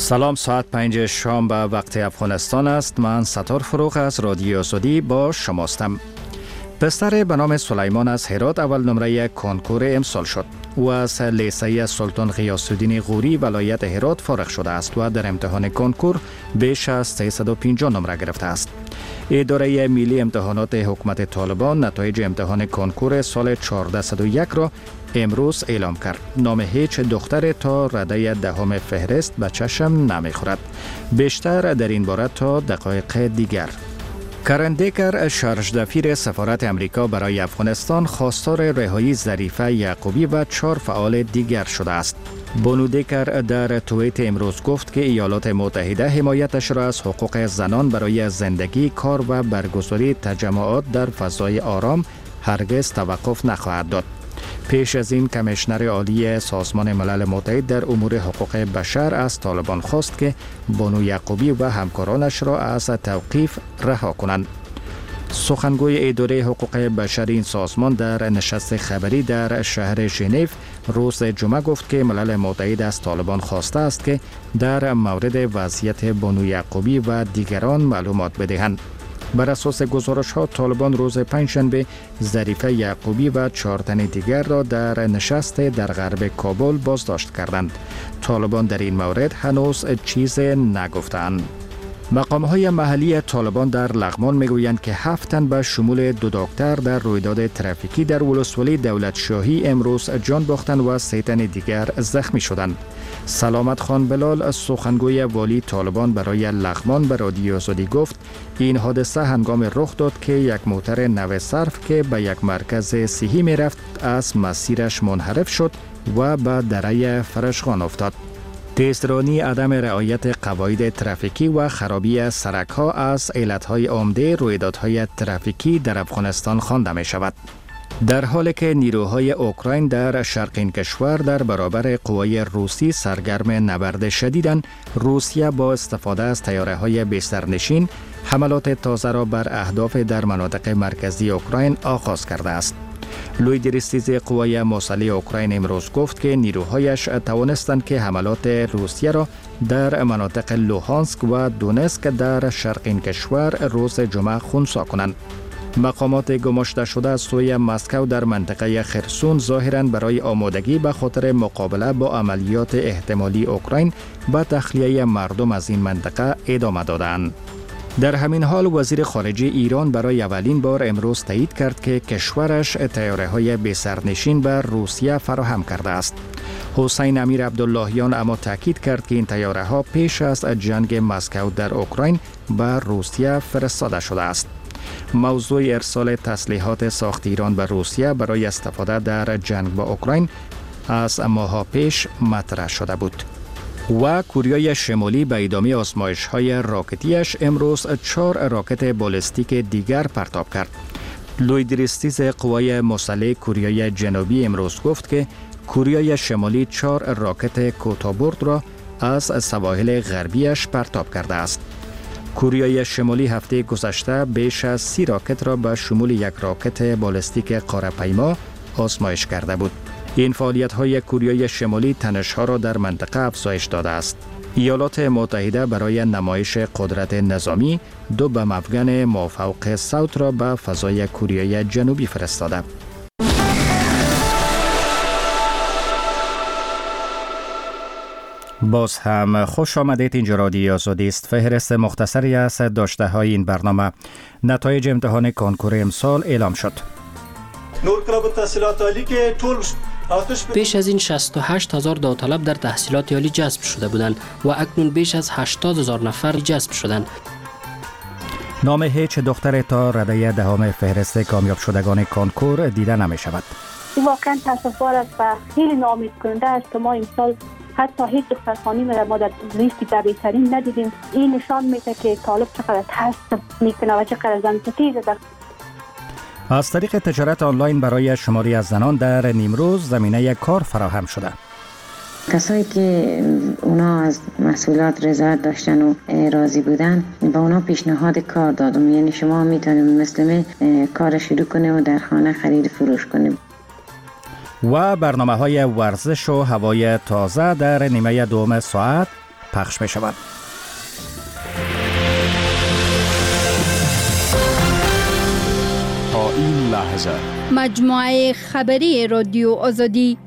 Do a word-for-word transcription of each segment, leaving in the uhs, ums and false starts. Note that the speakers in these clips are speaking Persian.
سلام، ساعت پنج شام به وقت افغانستان است. من ستار فروغ از رادیو آزادی با شماستم. پسر به نام سلیمان از هرات اول نمره کنکور امسال شد. او از لیسه سلطان غیاث الدین غوری ولایت هرات فارغ شده است و در امتحان کنکور بیش از سیصد و پنجاه نمره گرفته است. اداره ملی امتحانات حکومت طالبان نتایج امتحان کنکور سال چهارصد و یک را امروز اعلام کرد. نام هیچ دختر تا رده دهم فهرست به چشم نمیخورد. بیشتر در این باره تا دقایق دیگر. کرن دیکر، شارژدفیر سفارت امریکا برای افغانستان، خواستار رهایی ظریفه یعقوبی و چهار فعال دیگر شده است. بانو دیکر در توییت امروز گفت که ایالات متحده حمایتش را از حقوق زنان برای زندگی، کار و برگزاری تجمعات در فضای آرام هرگز توقف نخواهد داد. پیش از این کمیشنر عالی سازمان ملل متحد در امور حقوق بشر از طالبان خواست که بانو یعقوبی و همکارانش را از توقیف رها کنند. سخنگوی اداره حقوق بشر این سازمان در نشست خبری در شهر ژنو روز جمعه گفت که ملل متحد از طالبان خواسته است که در مورد وضعیت بانو یعقوبی و دیگران معلومات بدهند. بر اساس گزارش ها، طالبان روز پنجشنبه ظریفه یعقوبی و چهار تن دیگر را در نشست در غرب کابل بازداشت کردند. طالبان در این مورد هنوز چیز نگفتند. مقام های محلی طالبان در لغمان میگویند که هفت تن به شمول دو دکتر در رویداد ترافیکی در ولسوالی دولت شاهی امروز جان باختند و سه تن دیگر زخمی شدند. سلامت خان بلال، سخنگوی والی طالبان برای لغمان، به رادیو آزادی گفت این حادثه هنگام رخ داد که یک موتر نو صرف که به یک مرکز صحی می رفت از مسیرش منحرف شد و به دره فرشغان افتاد. تیزرانی، عدم رعایت قواعد ترافیکی و خرابی سرک ها از علتهای عمده رویدادهای ترافیکی در افغانستان خوانده می شود. در حالی که نیروهای اوکراین در شرق این کشور در برابر قوای روسی سرگرم نبرد شدیدند، روسیه با استفاده از طیاره‌های بسترنشین حملات تازه را بر اهداف در مناطق مرکزی اوکراین آغاز کرده است. لوی دریستیز قوای مسلح اوکراین امروز گفت که نیروهایش توانستند که حملات روسیه را در مناطق لوهانسک و دونسک در شرق این کشور روز جمعه خنثی کنند. مقامات گماشته شده از سوی مسکو در منطقه خرسون ظاهراً برای آمادگی به خاطر مقابله با عملیات احتمالی اوکراین به تخلیه مردم از این منطقه ادامه دادند. در همین حال وزیر خارجه ایران برای اولین بار امروز تایید کرد که کشورش طیاره‌های بسرنشین به روسیه فراهم کرده است. حسین امیر عبداللهیان اما تاکید کرد که این طیاره‌ها پیش از جنگ مسکو در اوکراین به روسیه فرستاده شده است. موضوع ارسال تسلیحات ساخت ایران به روسیه برای استفاده در جنگ با اوکراین از ماه‌ها پیش مطرح شده بود. و کره شمالی به ادامه آزمایش‌های راکتیش امروز چهار راکت بالستیک دیگر پرتاب کرد. لوی دریستیز قوای مسلح کره جنوبی امروز گفت که کره شمالی چهار راکت کوتاه‌برد را از سواحل غربیش پرتاب کرده است. کره شمالی هفته گذشته بیش از سی راکت را به شمول یک راکت بالستیک قاره‌پیما آزمایش کرده بود. این فعالیت‌های کره شمالی تنش‌ها را در منطقه افزایش داده است. ایالات متحده برای نمایش قدرت نظامی دو بم افغان مافوق صوت را به فضای کره جنوبی فرستاده. باز هم خوش آمدید. اینجا رادیو آزادی است. فهرست مختصری از داشته های این برنامه. نتایج امتحان کنکور امسال اعلام شد. نورکراب تحصیلات عالی که طول بیش از این شصت و هشت هزار داوطلب در تحصیلات عالی جذب شده بودند و اکنون بیش از هشتاد هزار نفر جذب شدند. نام هیچ دختر تا رده دهم فهرست کامیاب شدگان کنکور دیده نمی شود. این واقعا تاسف‌بار است و خیلی ناامید کننده است که ما امسال حتی هیچ دخترخوانی را ما در لیست در بهترین ندیدیم. این نشان میده که طالب چقدر ترس میکنه و چقدر زن ستیز است. از طریق تجارت آنلاین برای شماری از زنان در نیمروز زمینه کار فراهم شده. کسایی که اونا از محصولات رضایت داشتن و راضی بودن با اونا پیشنهاد کار دادم، یعنی شما میتونید مثل من کار شروع کنید و در خانه خرید فروش کنید. و برنامه های ورزش و هوای تازه در نیمه دوم ساعت پخش می شود. تا این لحظه مجموعه خبری رادیو آزادی.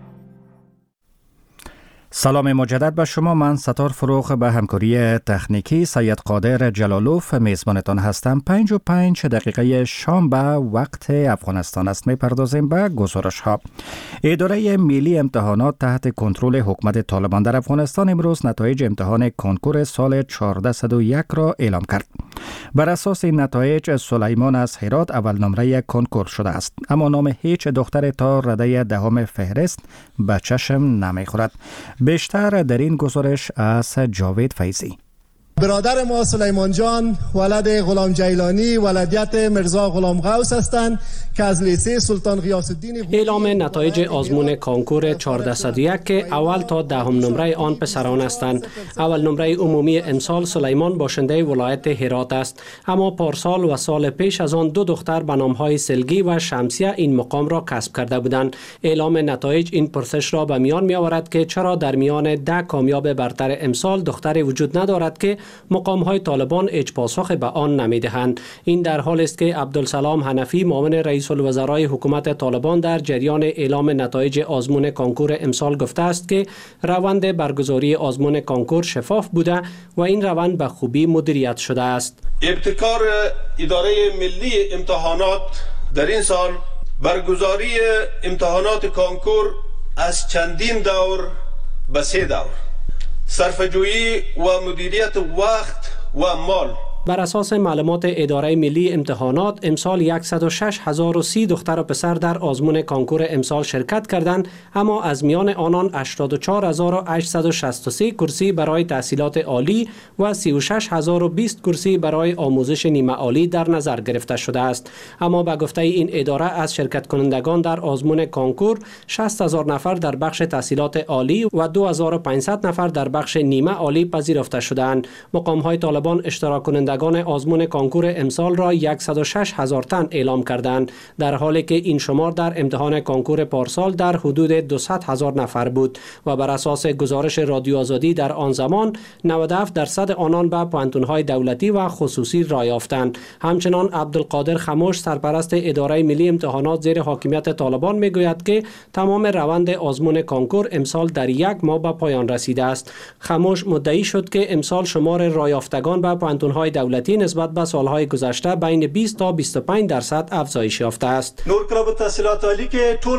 سلام مجدد به شما. من ستار فروغ به همکاری تکنیکی سید قادر جلالوف میزبانتان هستم. پنج و پنج دقیقه شام به وقت افغانستان است. میپردازیم به گزارش ها. اداره ملی امتحانات تحت کنترل حکومت طالبان در افغانستان امروز نتایج امتحان کنکور سال چهارصد و یک را اعلام کرد. بر اساس این نتایج سلیمان از هرات اول نمره کنکور شده است، اما نام هیچ دختر تا رده دهم فهرست به چشم نمیخورد. بیشتر در این گزارش از جاوید فیضی. برادر ما سلیمان جان ولد غلام جیلانی ولدیت مرزا غلام غوث هستند که از لیسه سلطان غیاث الدین. اعلام نتایج آزمون کانکور چهارصد و یک که اول تا دهم نمره آن پسران هستند. اول نمره عمومی امسال سلیمان باشنده ولایت هرات است، اما پارسال و سال پیش از آن دو دختر به نامهای سلگی و شمسیه این مقام را کسب کرده بودند. اعلام نتایج این پرسش را به میان می آورد که چرا در میان ده کامیاب برتر امسال دختری وجود ندارد که مقام‌های طالبان هیچ پاسخ به آن نمی‌دهند. این در حال است که عبدالسلام حنفی معاون رئیس الوزرای حکومت طالبان در جریان اعلام نتایج آزمون کانکور امسال گفته است که روند برگزاری آزمون کانکور شفاف بوده و این روند به خوبی مدیریت شده است. ابتکار اداره ملی امتحانات در این سال برگزاری امتحانات کانکور از چندین دور به سه دور، صرفه‌جویی و مدیریت وقت و مال. بر اساس معلومات اداره ملی امتحانات امسال صد و شش هزار و سی دختر و پسر در آزمون کانکور امسال شرکت کردند، اما از میان آنان هشتاد و چهار هزار و هشتصد و شصت و سه کرسی برای تحصیلات عالی و سی و شش هزار و بیست کرسی برای آموزش نیمه عالی در نظر گرفته شده است. اما به گفته این اداره از شرکت کنندگان در آزمون کانکور شصت هزار نفر در بخش تحصیلات عالی و دو هزار و پانصد نفر در بخش نیمه عالی پذیرفته شدند. مقام‌های طالبان اشتراک کنندگان آزمون کانکور امسال را صد و شش هزار تن اعلام کردند، در حالی که این شمار در امتحان کانکور پارسال در حدود دویست هزار نفر بود و بر اساس گزارش رادیو آزادی در آن زمان نود و هفت درصد آنان به پوانتون‌های دولتی و خصوصی رای یافتند. همچنان عبدالقادر خموش سرپرست اداره ملی امتحانات زیر حاکمیت طالبان میگوید که تمام روند آزمون کانکور امسال در یک ماه به پایان رسیده است. خموش مدعی شد که امسال شمار رای یافتگان به پوانتون‌های دولتی نسبت به سالهای گذشته بین بیست تا بیست و پنج درصد افزایش یافته است. نور کلاب تحصیلات عالی که طول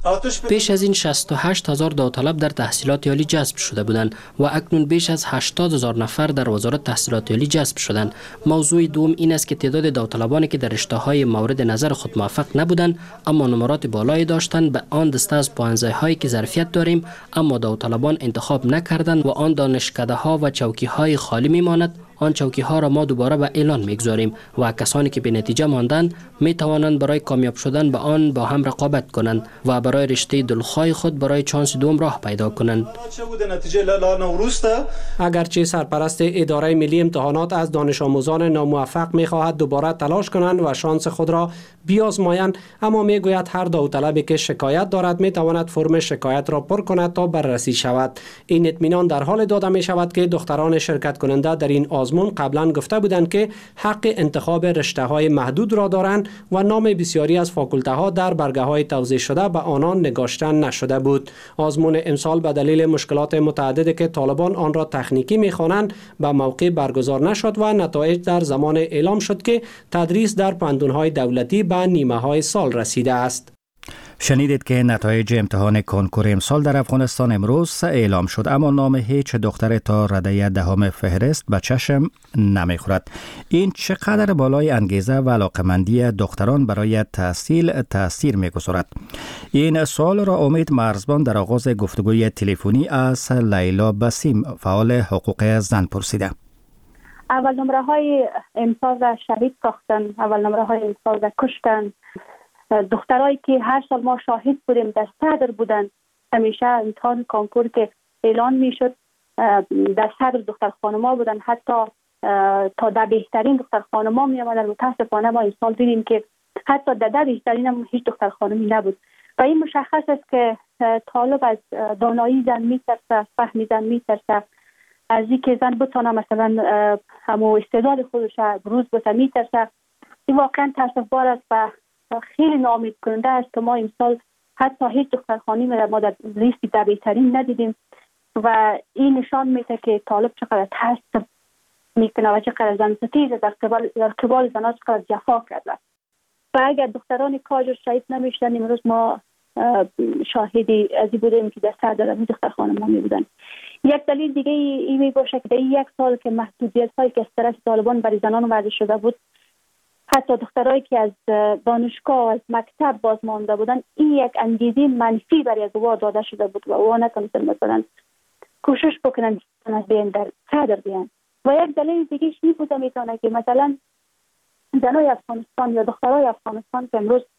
پیش از این شصت و هشت هزار داوطلب در تحصیلات عالی جذب شده بودند و اکنون بیش از هشتاد هزار نفر در وزارت تحصیلات عالی جذب شدند. موضوع دوم این است که تعداد داوطلبانی که در رشته‌های مورد نظر خود موفق نبودند اما نمرات بالایی داشتند به آن دسته از پانزده‌هایی که ظرفیت داریم اما داوطلبان انتخاب نکردند و آن دانشکده‌ها و چوکی‌های خالی می‌ماند. آن چوکی ها را ما دوباره به اعلان میگذاریم و کسانی که به نتیجه ماندند می توانند برای کامیاب شدن به آن با هم رقابت کنند و برای رشته دلخواه خود برای چانس دوم راه پیدا کنند. اگرچه سرپرست اداره ملی امتحانات از دانش آموزان ناموفق می خواهد دوباره تلاش کنند و شانس خود را بیازمایند، اما می گوید هر داوطلبی که شکایت دارد می تواند فرم شکایت را پر کند تا بررسی شود. این اطمینان در حال داده می شود که دختران شرکت کننده در این آزمون قبلا گفته بودند که حق انتخاب رشته‌های محدود را دارند و نام بسیاری از فاکولته‌ها در برگه‌های توزیع شده به آنان نگاشته نشده بود. آزمون امسال به دلیل مشکلات متعددی که طالبان آن را تکنیکی می‌خوانند به موقع برگزار نشد و نتایج در زمان اعلام شد که تدریس در پوانتون‌های دولتی به نیمه‌های سال رسیده است. شنیدید که نتایج امتحان کنکور امسال در افغانستان امروز اعلام شد، اما نام هیچ دختر تا رده دهم فهرست به چشم نمیخورد. این چقدر بالای انگیزه و علاقمندی دختران برای تحصیل تاثیر میگذارد؟ این سوال را امید مرزبان در آغاز گفتگوی تلفنی از لیلا بسیم فعال حقوق زن پرسیده. اول نمره های امسال را شهید ساختن، اول نمره های امسال را کشتن. دخترایی که هر سال ما شاهد بودیم در صدر بودن، همیشه امتحان کانکور که اعلان می شد در صدر دختر خانما بودن، حتی تا در بهترین دختر خانما می آمدن. متاسفانه ما این سال دیدیم که حتی در ده بهترین هم هیچ دختر خانمی نبود و این مشخص است که طالب از دانایی زن می ترسه، از فهم زن می ترسه از اینکه زن بتونه مثلا همو استعداد خودش بروز بده میترسه. این واقعا تاسفبار است و خیلی ناامید کننده است که ما امسال حتی هیچ دختر خانمی را ما در لیست ده بهترین ندیدیم و این نشان میده که طالب چقدر ترس میکنه و چقدر زن ستیز در قبال در قبال زنان چقدر جفا کرده. و اگر دختران کاج شهید نمیشدن امروز ما شاهدی از این بودیم که در سر دارم دختر خانم ها می بودن. یک دلیل دیگه این می باشه که در یک سال که محدودیت هایی که از طرف طالبان برای زنان وضع شده بود، حتی دخترایی که از دانشگاه از مکتب باز مانده بودن، این یک انگیزه منفی برای ازدواج داده شده بود و اونا نتونستن مثلا کوشش بکنن از بین در صدر بیان. و یک دلیل دیگه این بوده میتونه که مثلا زنای افغانستان یا دخترای افغانستان که امروز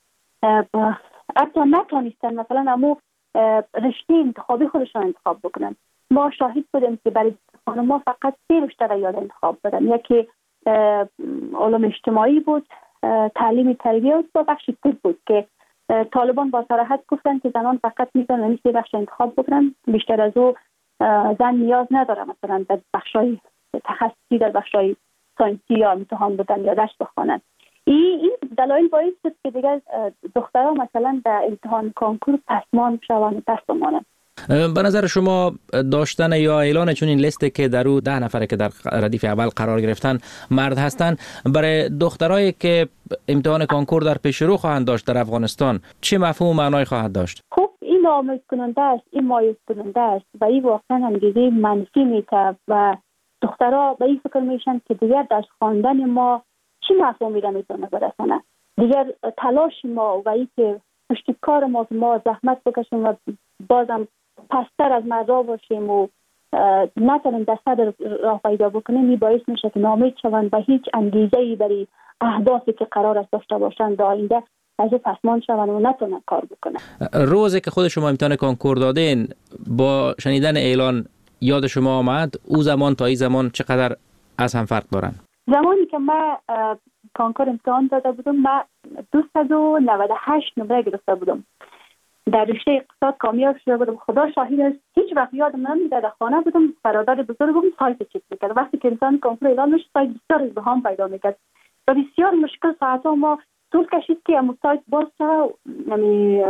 حتی نتونستن مثلا امو رشته انتخابی خودشان انتخاب بکنن. ما شاهد بودیم که برای خانم‌ها فقط سه رشته یاد انتخاب دادن. یکی علوم اجتماعی بود، تعلیم تربیت و بخش طب بود که طالبان با صراحت گفتن که زنان فقط میتونن این سه بخش انتخاب بکنن، بیشتر از او زن نیاز نداره مثلا در بخشای تخصصی در بخشای ساینسی یا امتحان بدن یا درس بخوانند. این این دلایل باعث شد که دیگر دخترها مثلا در امتحان کنکور پسمان شوند پس بمانند. به نظر شما داشتن یا اعلان چون این لیستی که در او ده نفره که در ردیف اول قرار گرفتن مرد هستند، برای دخترایی که امتحان کنکور در پیش رو خواهند داشت در افغانستان چه مفهوم و معنای خواهد داشت؟ خب این ناامید کننده است، این مایوس کننده است و این واقعا انگیزه منفی میده و دخترها به این فکر میشن که دیگر در خواندن ما چی مفهومی را میتونه برسانه. دیگر تلاش ما و این که پشت کار ما ما زحمت بکشیم و بازم پستر از مردا باشیم و نتونیم در صدر راه پیدا بکنیم، می باعث میشه که ناامید شوند و هیچ انگیزه‌ای برای اهدافی که قرار است داشته باشند در آینده از پسمان شوند و نتونن کار بکنن. روزی که خود شما امتحان کنکور دادین با شنیدن اعلان یاد شما آمد او زمان تا این زمان چقدر از هم فرق دارن؟ زمانی که من کنکور امتحان داده بودم من دویست و نود و هشت نمره گرفته بودم. در رشته اقتصاد کامیاب شده بودم. خدا شاهد است هیچ وقت یادم نمیاد در خانه بودم برادر بزرگم سایت چک میکرد. وقتی که امتحان کنکور اعلان میشد سایت بسیار ازدحام پیدا میکرد و بسیار مشکل ساعتها ما طول کشید که امو سایت باز شد یعنی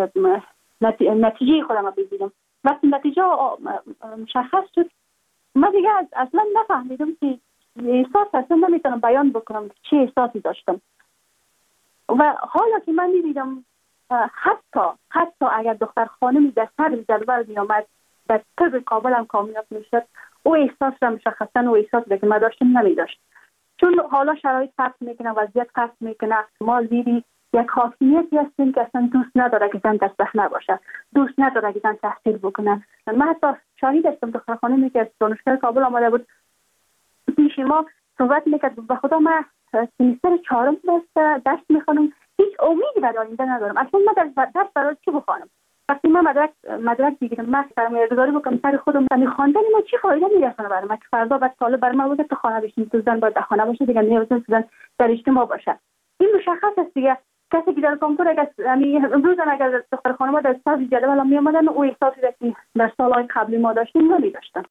نتیجه خودم ببینم. وقتی نتیجه مشخص شد من دیگه اصلا نفهمیدم که احساس اصلا نمیتونم بیان بکنم چه احساسی داشتم. و حالا که من میبینم حتی حتی اگر دختر خانمی در سر جدول می آمد در طب کابل هم کامیاب میشد، او احساس را مشخصا او احساس را که من داشتم نمی داشت. چون حالا شرایط فرق میکنه، وضعیت فرق میکنه. ما زیری یک حاکمیتی هستیم که اصلا دوست نداره که زن در صحنه باشه، دوست نداره که زن تحصیل بکنه. من حتی شاهد هستم دختر خانمی که از دانشگاه کابل آمده بود پیش ما صحبت میکرد به خدا من سمیستر چهارم درس درس میخونم، هیچ امیدی برای آینده ندارم، اصلا من در درس برای چی بخوانم؟ وقتی من مدرک مدرک بگیرم من سرمایه‌گذاری بکنم سر خودم، من خواندن ما چی فایده میرسونه برام که فردا بعد سال برای من بوده تو خانه بشین، تو زن باید در خانه باشه دیگه، نیاز نیست زن در اجتماع باشه. این مشخص است دیگه. کسی که در کنکور اگر امروز اگر دختر خانم در سال جدول می اومدن او احساسی که در سال‌های قبلی ما داشتیم نمی‌داشتن.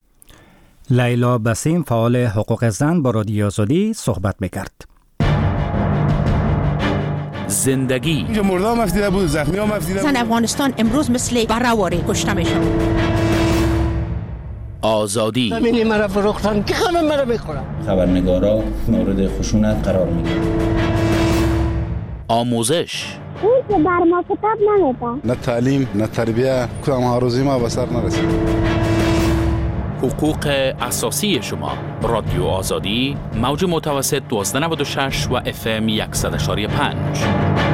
لیلا بسیم فعال حقوق زن با رادیو آزادی صحبت می‌کرد. زندگی اینجا مردم مفتیده بود، زخمی ها مفتیده بود. زن افغانستان امروز مثل برهواری کشته میشن. آزادی زمینی مرا فروختن که همه مرا میخورن. خبرنگارا مورد خشونت قرار میگیرن. آموزش اون که بر ما کتاب نمیده. نه تعلیم نه تربیه، کدام آرزوی ما به سر نرسید. حقوق اساسی شما. رادیو آزادی موج متوسط دوازده نود و شش و اف ام صد و یک و پنج.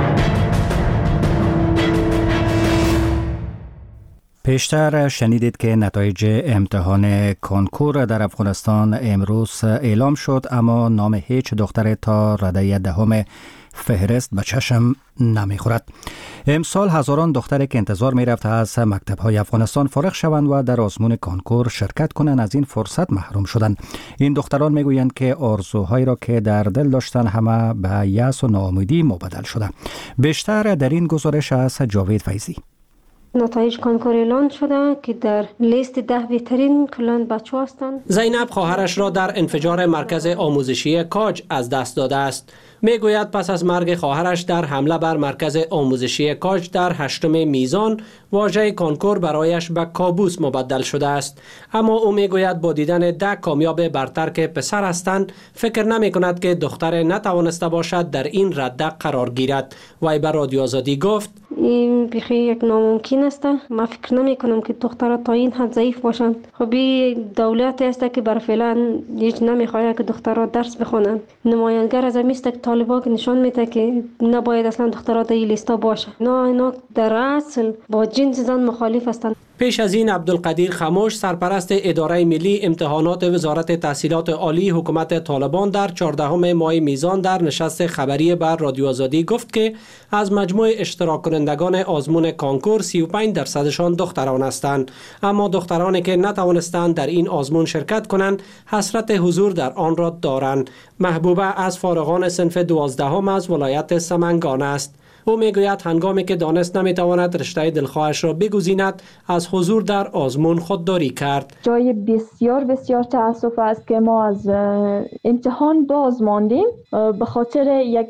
پیشتر شنیدید که نتایج امتحان کنکور در افغانستان امروز اعلام شد، اما نام هیچ دختر تا رده دهم فهرست به چشم نمیخورد. امسال هزاران دختری که انتظار میرفت از مکتب‌های افغانستان فارغ شوند و در آزمون کنکور شرکت کنند از این فرصت محروم شدند. این دختران میگویند که آرزوهایی را که در دل داشتند همه به یأس و ناامیدی مبدل شده. بیشتر در این گزارش از جاوید فیضی. نتایج کنکور اعلان شده که در لیست ده بهترین کلان بچه هستند. زینب خواهرش را در انفجار مرکز آموزشی کاج از دست داده است. میگوید پس از مرگ خواهرش در حمله بر مرکز آموزشی کاج در هشتم میزان واژه کنکور برایش به کابوس مبدل شده است. اما او میگوید با دیدن ده کامیاب برتر که پسر هستند فکر نمی کند که دختر نتوانسته باشد در این رده قرار گیرد. وی به رادیو آزادی گفت این بخی یک ناممکن است. من فکر نمی کنم که دخترها تا این حد ضعیف باشند. خب این دولت است که بر فعلا هیچ نمیخواهد که دخترها درس بخوانند. نمایانگر از این است که طالبان نشان میده که نباید اصلا دخترها در این لیستا باشه. نه اینا در اصل با جنس زن مخالف هستند. پیش از این عبدالقدیر خموش سرپرست اداره ملی امتحانات وزارت تحصیلات عالی حکومت طالبان در چهاردهم ماه میزان در نشست خبری بر رادیو آزادی گفت که از مجموع اشتراک کنندگان آزمون کانکور سی و پنج درصدشان دختران هستند. اما دخترانی که نتوانستند در این آزمون شرکت کنند حسرت حضور در آن را دارند. محبوبه از فارغان صنف دوازدهم از ولایت سمنگان است. او میگوید هنگامی که دانست نمیتواند رشته دلخواهش را بگزیند از حضور در آزمون خودداری کرد. جای بسیار بسیار تأسف است که ما از امتحان باز ماندیم به خاطر یک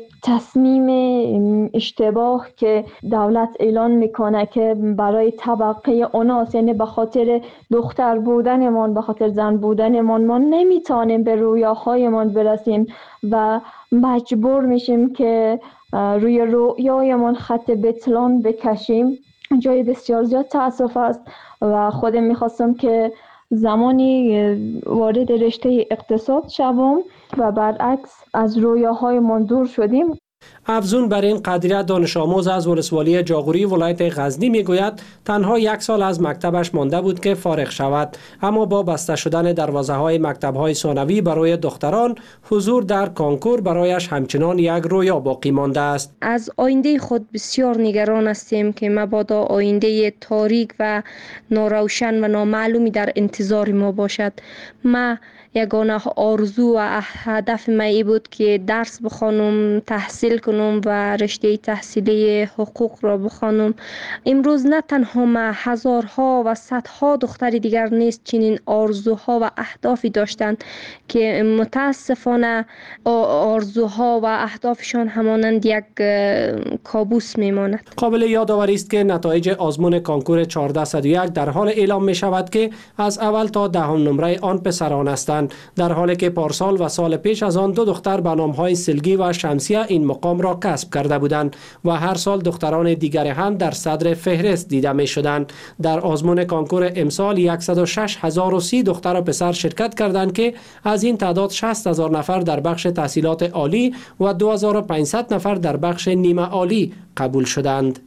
تصمیم اشتباه که دولت اعلان میکنه که برای طبقه اوناس، یعنی به خاطر دختر بودنمان، به خاطر زن بودنمان ما نمیتونیم به رویاهایمان برسیم و مجبور میشیم که روی رویایمان خط بتلان بکشیم. جای بسیار زیاد تأسف است و خودم میخواستم که زمانی وارد رشته اقتصاد شوم و برعکس از رویاهایمان دور شدیم. افزون بر این قدریه دانش آموز از ولسوالی جاغوری ولایت غزنی میگوید تنها یک سال از مکتبش مانده بود که فارغ شود، اما با بسته شدن دروازه های مکتب های ثانوی برای دختران حضور در کانکور برایش همچنان یک رویا باقی مانده است. از آینده خود بسیار نگران هستیم که مبادا آینده تاریک و ناروشن و نامعلومی در انتظار ما باشد. ما یگانه آرزو و هدف من بود که درس بخوانم، تحصیل کنم و رشته تحصیلی حقوق را بخوانم. امروز نه تنها ما، هزارها و صدها دختر دیگر نیست چنین آرزوها و اهدافی داشتند که متاسفانه آرزوها و اهدافشان همانند یک کابوس میماند. قابل یادآوری است که نتایج آزمون کانکور چهارصد و یک در حال اعلام می شود که از اول تا دهم نمره آن پسران هستند، در حالی که پارسال و سال پیش از آن دو دختر به نام‌های سلگی و شمسیه این مقام را کسب کرده بودند و هر سال دختران دیگر هم در صدر فهرست دیده می شدند. در آزمون کانکور امسال صد و شش هزار و سی دختر و پسر شرکت کردند که از این تعداد شصت هزار نفر در بخش تحصیلات عالی و دو هزار و پانصد نفر در بخش نیمه عالی قبول شدند.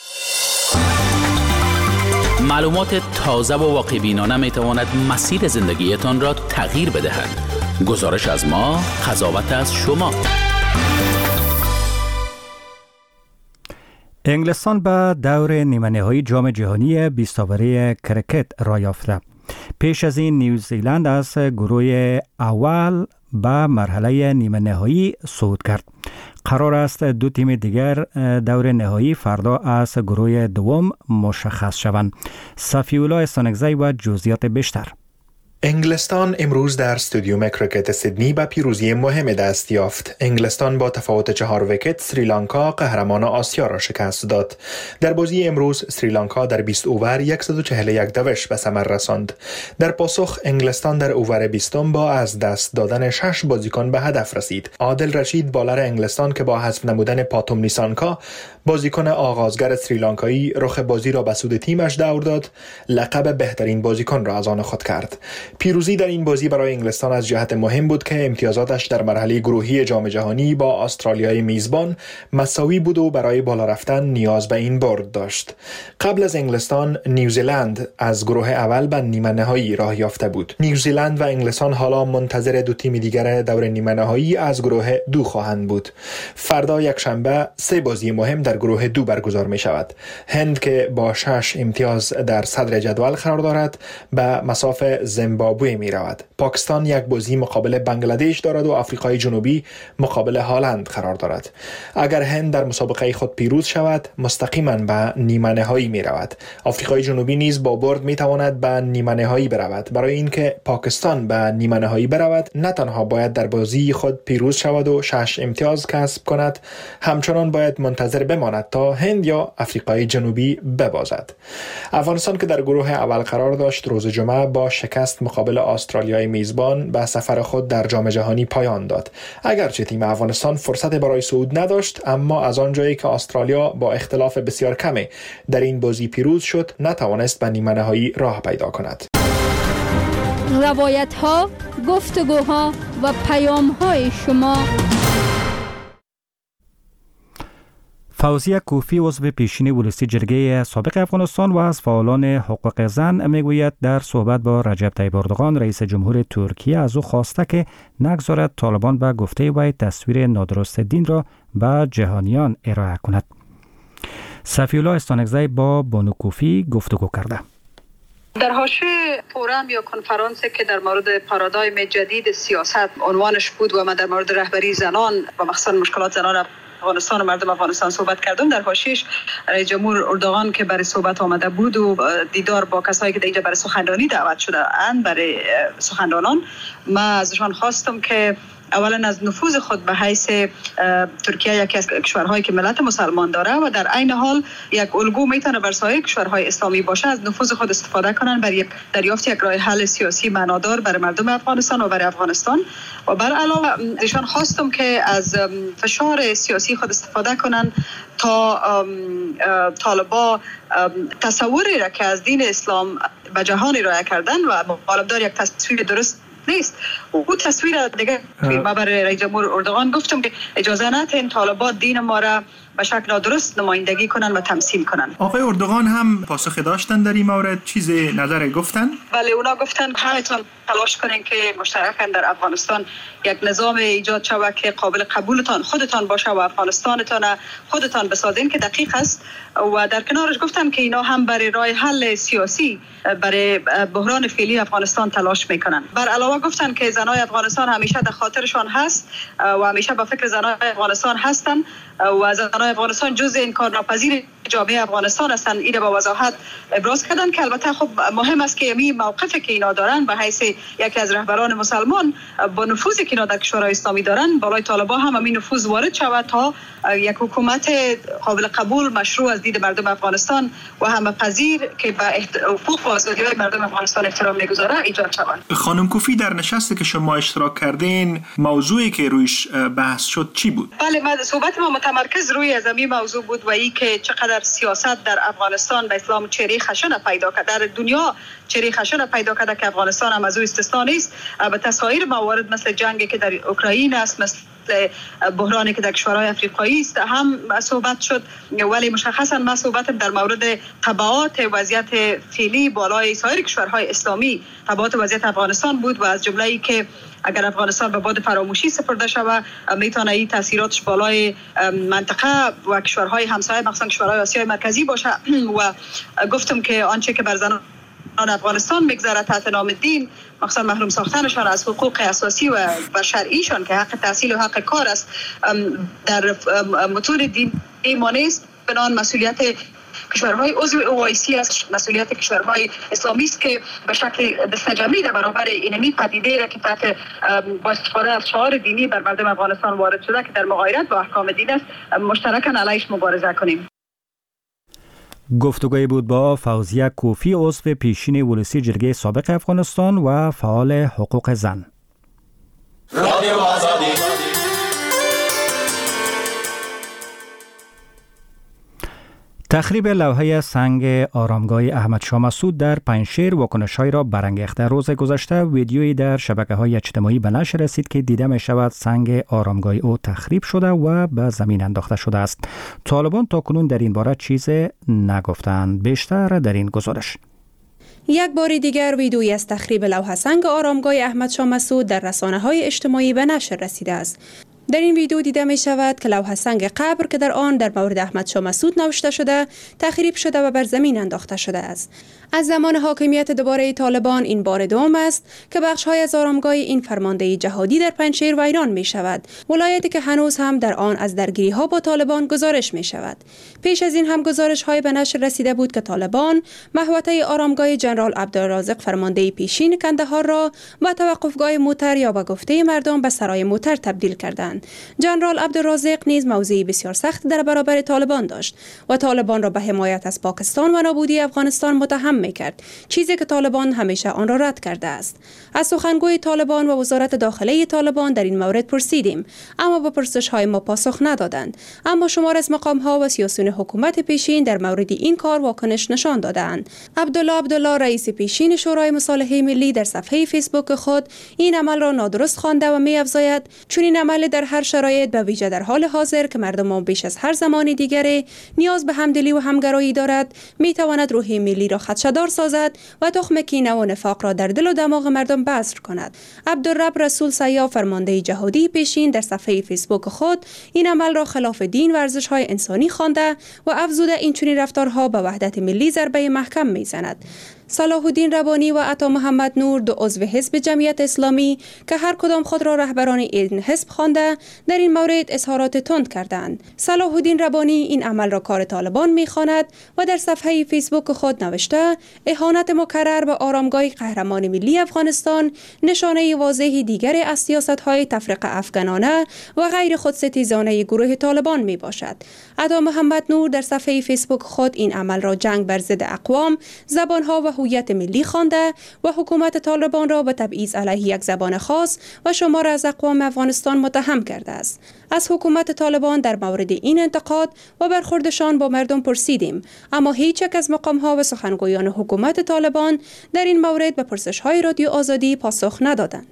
معلومات تازه و واقع بینانه می تواند مسیر زندگیتان را تغییر بدهد. گزارش از ما، قضاوت از شما. انگلستان به دور نیمه نهایی جام جهانی بیست اوری کرکت را یافته. پیش از این نیوزیلند از گروه اول به مرحله نیمه نهایی صعود کرد. قرار است دو تیم دیگر دور نهایی فردا از گروه دوم مشخص شوند. صفی‌الله سانگزی و جزئیات بیشتر. انگلستان امروز در استادیوم کرکت سیدنی به پیروزی مهم دست یافت. انگلستان با تفاوت چهار ویکت سریلانکا قهرمان آسیا را شکست داد. در بازی امروز سریلانکا در بیست اوور صد و چهل و یک دوش به ثمر رساند. در پاسخ انگلستان در اوور بیستم با از دست دادن شش بازیکن به هدف رسید. عادل رشید بالر انگلستان که با حذف نمودن پاتوم نیسانکا بازیکن آغازگر سریلانکایی رخ بازی را به سود تیمش دور داد، لقب بهترین بازیکن را از آن خود کرد. پیروزی در این بازی برای انگلستان از جهت مهم بود که امتیازاتش در مرحله گروهی جام جهانی با استرالیای میزبان مساوی بود و برای بالا رفتن نیاز به این برد داشت. قبل از انگلستان نیوزیلند از گروه اول به نیمه نهایی راه یافته بود. نیوزیلند و انگلستان حالا منتظر دو تیم دیگر دور نیمه نهایی از گروه دو خواهند بود. فردا یک شنبه سه بازی مهم در گروه دو برگزار می شود. هند که با شش امتیاز در صدر جدول قرار دارد به مساف زمبابوه زیمبابوه می رود. پاکستان یک بازی مقابل بنگلادش دارد و آفریقای جنوبی مقابل هالند قرار دارد. اگر هند در مسابقه خود پیروز شود مستقیما به نیمه نهایی می رود. آفریقای جنوبی نیز با برد می تواند به نیمه نهایی برود. برای اینکه پاکستان به نیمه نهایی برود نه تنها باید در بازی خود پیروز شود و شش امتیاز کسب کند، همچنان باید منتظر بماند تا هند یا آفریقای جنوبی ببازد. افغانستان که در گروه اول قرار داشت روز جمعه با شکست مقابل استرالیای میزبان به سفر خود در جام جهانی پایان داد. اگرچه تیم افغانستان فرصت برای صعود نداشت، اما از آنجایی که استرالیا با اختلاف بسیار کمی در این بازی پیروز شد نتوانست به نیمه نهایی راه پیدا کند. روایت ها، گفتگوها و پیام های شما. فوزیه کوفی عضو پیشین ولسی جرگه سابق افغانستان و از فعالان حقوق زن میگوید در صحبت با رجب طیب اردوغان رئیس جمهور ترکیه از او خواسته که نگذارد طالبان به گفته وی تصویر نادرست دین را به جهانیان ارائه کند. صفی‌الله استانکزی با بانو کوفی گفتگو کرده. در حاشیه فورم یا کنفرانسی که در مورد پارادایم جدید سیاست عنوانش بود و من در مورد رهبری زنان و مخصوصا مشکلات زنان افغانستان و مردم افغانستان صحبت کردم، در حاشیه‌اش رئیس جمهور اردوغان که برای صحبت آمده بود و دیدار با کسایی که اینجا برای سخنرانی دعوت شده اند برای سخنرانان، من ازشان خواستم که اولا از نفوذ خود به حیث ترکیه یکی از کشورهایی که ملت مسلمان داره و در عین حال یک الگو میتونه بر سایر کشورهای اسلامی باشه، از نفوذ خود استفاده کنن برای دریافت یک راه حل سیاسی معنادار برای مردم افغانستان و برای افغانستان. و بر علاوه ایشان خواستم که از فشار سیاسی خود استفاده کنن تا طالبا تصوری را که از دین اسلام به جهان ارائه کردن و مطالبدار یک تصویر درست نیست. او تصویر دیگه ما برای رئیس جمهور اردوغان گفتم که اجازه ندین طالبان دین ما را به شکل نادرست نمایندگی کنن و تمثیل کنن. آقای اردوغان هم پاسخ داشتن در این مورد؟ چیز نظر گفتن؟ بله، اونا گفتن همتون تلاش کنین که مشترکاً در افغانستان یک نظام ایجاد شود که قابل قبولتان خودتان باشه و افغانستانتان خودتان بسازین که دقیق است. و در کنارش گفتن که اینا هم برای راه حل سیاسی برای بحران فعلی افغانستان تلاش میکنن. بر علاوه گفتن که زنای افغانستان همیشه در خاطرشان هست و همیشه با فکر زنای افغانستان هستن و زنای افغانستان جزء انکارناپذیر جامعه افغانستان هستن. این با وضاحت ابراز کردن که البته خب مهم است که می موقفی که اینا دارن به حیث یکی از رهبران مسلمان با نفوذی که اینا در کشورهای اسلامی دارن بالای طالبان هم همین نفوذ وارد شود تا یک حکومت قابل قبول مشروع از دید مردم افغانستان و همه پذیر که به حقوق و آزادی‌های مردم افغانستان احترام می‌گذاره ایجاد شود. خانم کوفی در نشستی که شما اشتراک کردین موضوعی که رویش بحث شد چی بود؟ بله، ما صحبت ما متمرکز روی از این موضوع بود و این که چقدر سیاست در افغانستان به اسلام چهره خشن پیدا کرده، در دنیا چهره خشن پیدا کرده که افغانستان هم از او استثنا نیست. البته سایر موارد مثل جنگی که در اوکراین است، مثل بحرانی که در کشورهای افریقایی است هم صحبت شد، ولی مشخصا ما صحبت در مورد تبعات وضعیت فعلی بالای سایر کشورهای اسلامی تبعات وضعیت افغانستان بود و از جمله ای که اگر افغانستان به باد فراموشی سپرده شود میتونه این تاثیراتش بالای منطقه و کشورهای همسایه مخصوصا کشورهای آسیای مرکزی باشه. و گفتم که آنچه که بر زنان افغانستان میگذره تحت نام دین، مخصوصا محروم ساختنشان از حقوق اساسی و شرعیشان که حق تحصیل و حق کار است در متون دین ما نیست، بنابراین مسئولیت کشورهای عضو او آی سی است، مسئولیت کشورهای اسلامی است که به شکل دستجمعی در برابر اینمی پدیده را که تحت با استفاده از شعار دینی بر مردم افغانستان وارد شده که در مغایرت با احکام دین است مشترکاً علیهش مبارزه کنیم. گفتگوی بود با فوزیه کوفی عضو پیشین ولسی جرگه سابق افغانستان و فعال حقوق زن. رادیو آزادی. تخریب لوحه سنگ آرامگاه احمد شاه مسعود در پنجشیر واکنش‌هایی را برانگیخته. روز گذشته ویدیویی در شبکه‌های اجتماعی به نشر رسید که دیده می‌شود سنگ آرامگاه او تخریب شده و به زمین انداخته شده است. طالبان تاکنون در این باره چیزی نگفتند. بیشتر در این گزارش. یک بار دیگر ویدیویی از تخریب لوحه سنگ آرامگاه احمد شاه مسعود در رسانه‌های اجتماعی به نشر رسیده است. در این ویدیو دیده می شود که لوح سنگ قبر که در آن در مورد احمد شاه مسعود نوشته شده تخریب شده و بر زمین انداخته شده است. از زمان حاکمیت دوباره طالبان این بار دوم است که بخش‌های از آرامگاه این فرمانده جهادی در پنجشیر ویران می شود، ولایتی که هنوز هم در آن از درگیری‌ها با طالبان گزارش می شود. پیش از این هم گزارش‌های به نشر رسیده بود که طالبان محوطه آرامگاه جنرال عبدالرازق فرمانده پیشین کندهار را با توقفگاه موتر یا به گفته مردم به سرای موتر تبدیل کردند. جنرال عبدالرازق نیز موضعی بسیار سخت در برابر طالبان داشت و طالبان را به حمایت از پاکستان و نابودی افغانستان متهم می‌کرد، چیزی که طالبان همیشه آن را رد کرده است. از سخنگوی طالبان و وزارت داخله طالبان در این مورد پرسیدیم، اما به پرسش‌های ما پاسخ ندادند. اما شمار از مقام‌ها و سیاسیون حکومت پیشین در مورد این کار واکنش نشان دادند. عبدالله عبدالله رئیس پیشین شورای مصالحه ملی در صفحه فیسبوک خود این عمل را نادرست خوانده و می‌افزاید چون این عمل در هر شرایط به ویژه در حال حاضر که مردم بیش از هر زمان دیگری نیاز به همدلی و همگرایی دارد می‌تواند روح ملی را خدشه‌دار سازد و تخم کینه و نفاق را در دل و دماغ مردم بذر کند. عبدالرب رسول سیاف فرمانده جهادی پیشین در صفحه فیسبوک خود این عمل را خلاف دین و ارزش‌های انسانی خوانده و افزوده این چنین رفتارها به وحدت ملی ضربه محکم می‌زند. صلاح الدین ربانی و عطا محمد نور دو عضو حزب جمعیت اسلامی که هر کدام خود را رهبران این حزب خوانده در این مورد اظهارات تند کردند. صلاح الدین ربانی این عمل را کار طالبان می‌خواند و در صفحه فیسبوک خود نوشته اهانت مکرر به آرامگاه قهرمان ملی افغانستان نشانه واضح دیگر از سیاست‌های تفرقه افغانانه و غیر خودستیزانه گروه طالبان میباشد. عطا محمد نور در صفحه فیسبوک خود این عمل را جنگ بر ضد اقوام، زبان‌ها و هویت ملی خوانده و حکومت طالبان را به تبعیض علیه یک زبان خاص و شمار از اقوام افغانستان متهم کرده است. از حکومت طالبان در مورد این انتقاد و برخوردشان با مردم پرسیدیم، اما هیچ یک از مقام‌ها و سخنگویان حکومت طالبان در این مورد به پرسش‌های رادیو آزادی پاسخ ندادند.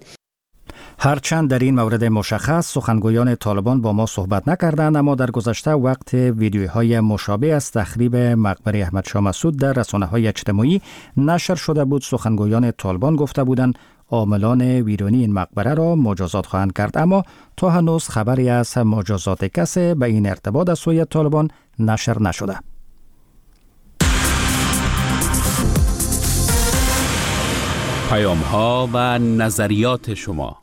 هرچند در این مورد مشخص سخنگویان طالبان با ما صحبت نکردند، اما در گذشته وقت ویدیوهای مشابه از تخریب مقبره احمد شاه مسعود در رسانه‌های اجتماعی نشر شده بود، سخنگویان طالبان گفته بودند عاملان ویرانی این مقبره را مجازات خواهند کرد، اما تا هنوز خبری از مجازات کسی به این ارتباط از سوی طالبان نشر نشده. پیام ها و نظریات شما.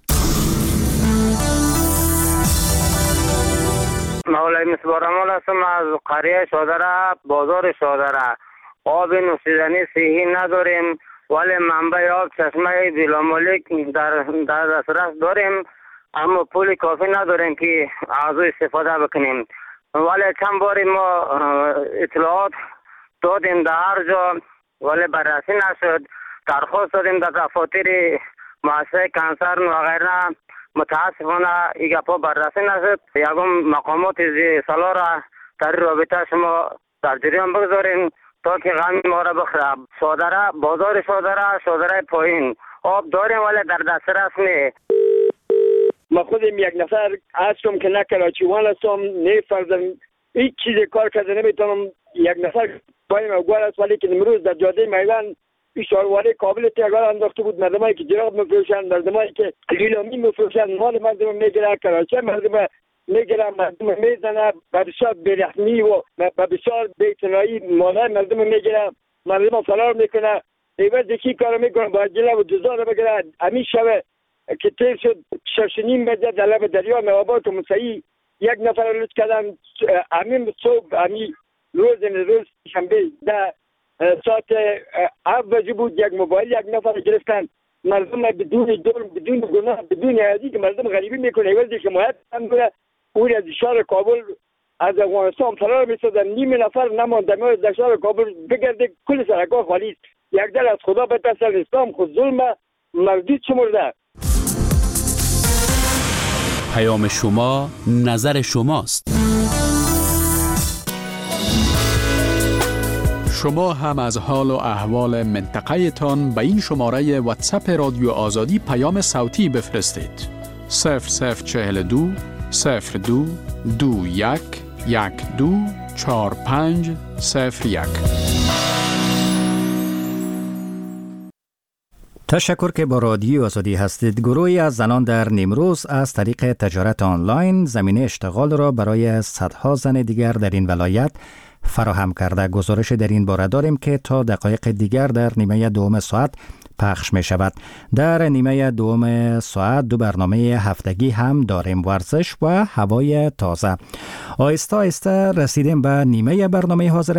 مولای مصباح هستم از قریه شادره، بازار شادره. آب نوشیدنی صحی نداریم، ولی منبع آب چشمه بلامالک در در دسترس داریم، اما پول کافی نداریم که از او استفاده بکنیم. ولی چند باری ما اطلاعات دادیم در هر جا، ولی بررسی نشد. درخواست دادیم در دفاتر مؤسسه کنسرن و غیره، متاسفانه این گپا بررسی نشد. یکم مقامات سالا را در رابطه شما در جریان بگذاریم تا که غم ما را بخوره. شادره، بازار شادره، شادره پایین آب داریم ولی در دسترس نیست. ما خودم یک نفر هستم که نه کلاچیوان هستم، نه فرزن هیچ چیز کار کرده نمیتونم. یک نفر پایین اوگوار است، ولی که امروز در جاده میدان اشارواله کابل تیگار انداخته بود. مردمایی که جراب میفروشن، مردمایی که لیلامی میفروشن، مال مردم میگیره، کراچه مردم میگیره، مردم میزنه، به بسیار بیرحمی و به بسیار بی‌اعتنایی مال مردم میگیره، مردم فرار میکنه. ایوز یکی کار میکنه با جلب و جزا رو بگیره. همین شب که تیر شد ششنیم بده در لب دریا نوابات و مسیحی یک نفر رو لطف کردن. همین صبح همین روز روز شنبه ده ساعت هفت بجه بود، یک موبایل یک نفر گرفتن. مردم بدون جرم، بدون گناه، بدون عادی که مردم غریبی میکنه. ایوزی که حمایت هم کنه اون از شهر کابل از افغانستان فرار میسازن. نیم نفر نماند در شهر کابل بگرده، کل سرکا خالی است. یک در از خدا بترسن، اسلام خود ظلم مردود شمرده. پیام شما نظر شماست. شما هم از حال و احوال منطقه تان به این شماره واتساپ رادیو آزادی پیام صوتی بفرستید. صفر صفر چهل دو صفر دو دو یک یک دو چهار پنج صفر یک. تشکر که با رادیو آزادی هستید. گروهی از زنان در نیمروز از طریق تجارت آنلاین زمینه اشتغال را برای صدها زن دیگر در این ولایت فراهم کرده. گزارش در این باره داریم که تا دقایق دیگر در نیمه دوم ساعت پخش می شود. در نیمه دوم ساعت دو برنامه هفتگی هم داریم، ورزش و هوای تازه. آهسته آهسته رسیدیم به نیمه برنامه حاضر